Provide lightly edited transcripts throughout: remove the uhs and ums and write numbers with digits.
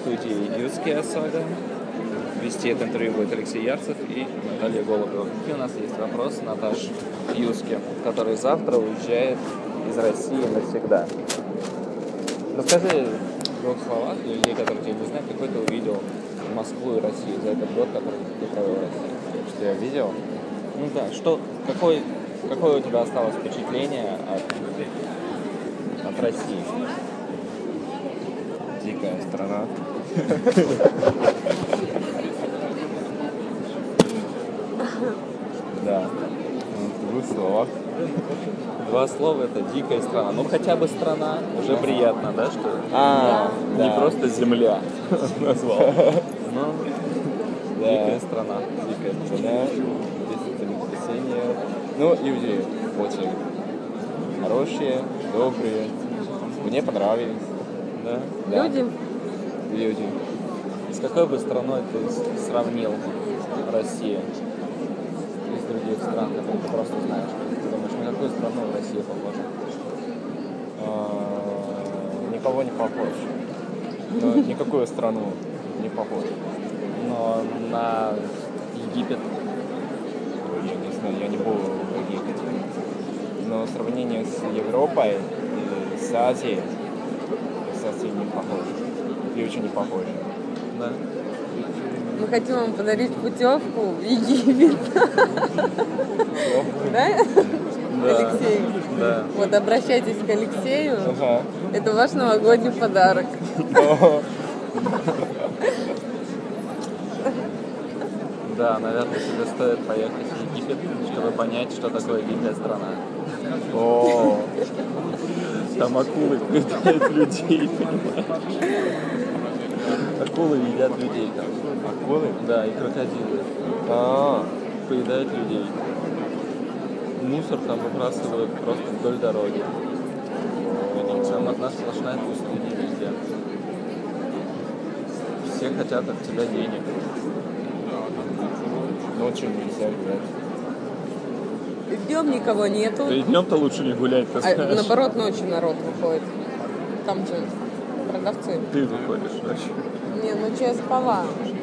студии «Юрская сага». Вести это интервью будет Алексей Ярцев и Наталья Голубева. Какие у нас есть вопросы, Наташ, к Юске, который завтра уезжает из России навсегда? Расскажи в двух словах для людей, которые тебя не знают, какой ты увидел Москву и Россию за этот год, который ты провел в России. Что я видел? Ну да, какое у тебя осталось впечатление от России? Дикая страна. Да. В двух словах. Два слова — это дикая страна. Ну хотя бы страна, уже приятно, да, что не просто земля назвал. Но дикая страна. Дикая страна, без землетрясения. Ну, люди очень хорошие, добрые. Мне понравились. Да? Люди? Люди. С какой бы страной ты сравнил Россию из других стран, которые ты просто знаешь? Ты думаешь, на какую страну Россия похожа? Никого не похож. Но никакую страну не похож. Но на Египет? Я не знаю, я не был в Египте. Но в сравнении с Европой и с Азией не похож. И очень не похож. Да. Мы хотим вам подарить путевку в Египет. Да? Алексей? Да. Вот, обращайтесь к Алексею. Ага. Это ваш новогодний подарок. Да, наверное, тебе стоит поехать в Египет, чтобы понять, что такое дикая страна. О, Там акулы поедают людей. Акулы едят людей там. акулы? Да, и крокодилы. Поедают людей. Мусор там выбрасывают просто вдоль дороги. Там одна сплошная пустыня везде. Все хотят от тебя денег. Ночью нельзя гулять. Днем никого нету. Да и днем-то лучше не гулять, ты знаешь. Наоборот, ночью народ выходит. Там же продавцы. Ты выходишь ночью. Не, ночью я спала.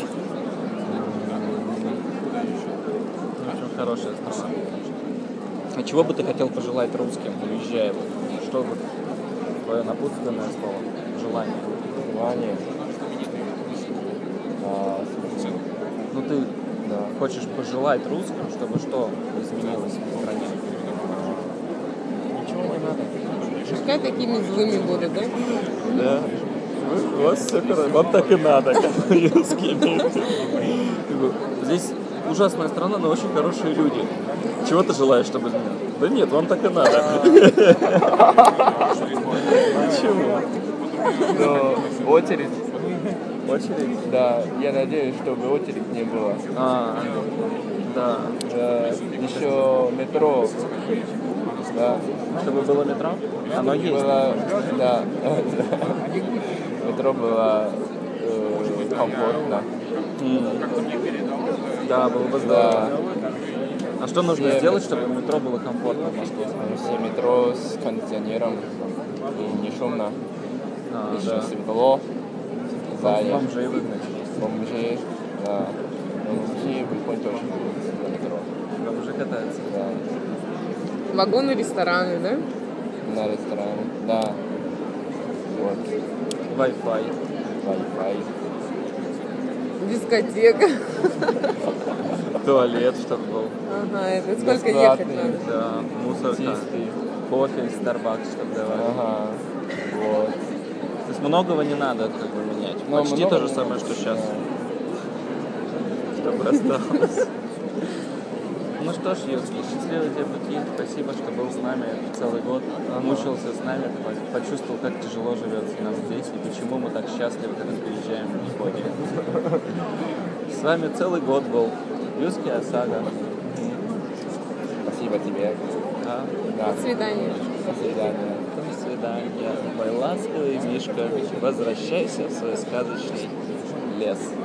В общем, хорошая страна. А чего бы ты хотел пожелать русским, уезжая? Что бы твое напутственное слово? Желание. Желание. Ну ты хочешь пожелать русским, чтобы что изменилось в стране? Ничего не надо. Пускай такими злыми будут, да? Да. У вас все хорошо. Вам так и надо, как русские имеют. Здесь ужасная страна, но очень хорошие люди. Чего ты желаешь, чтобы изменилось? Да нет, вам так и надо. Почему? Но очередь. Очередь? Да, я надеюсь, чтобы очередь не было. Да. Еще метро. Да. Чтобы было метро? Оно есть. Да. Метро было комфортно. Да, было бы здорово. А что нужно сделать, чтобы метро было комфортно в Москве? Все метро с кондиционером и не шумно. Еще Да. светло. Бомжей выгнать. Бомжи, да. Бомжи выходят тоже на метро. Бомжи катаются. Да. Вагоны, рестораны, да? На ресторане. Да. Вот. Wi-Fi. Wi-Fi. Дискотека. Туалет, чтобы был. Ага, это сколько Бесплатный. ехать надо? Да, мусорка. Чистый. Кофе из Starbucks, чтобы давали. Ага. Вот. То есть многого не надо как бы менять. Но Почти много то же самое, что сейчас. Чтобы осталось. Ну что ж, Юрский, счастливый тебе пути. Спасибо, что был с нами целый год. Мучился с нами, почувствовал, как тяжело живется нам здесь и почему мы так счастливы, когда приезжаем в Японию. С вами целый год был Юрская сага. Спасибо тебе. Да. До свидания. До свидания. До свидания. Мой ласковый Мишка, возвращайся в свой сказочный лес.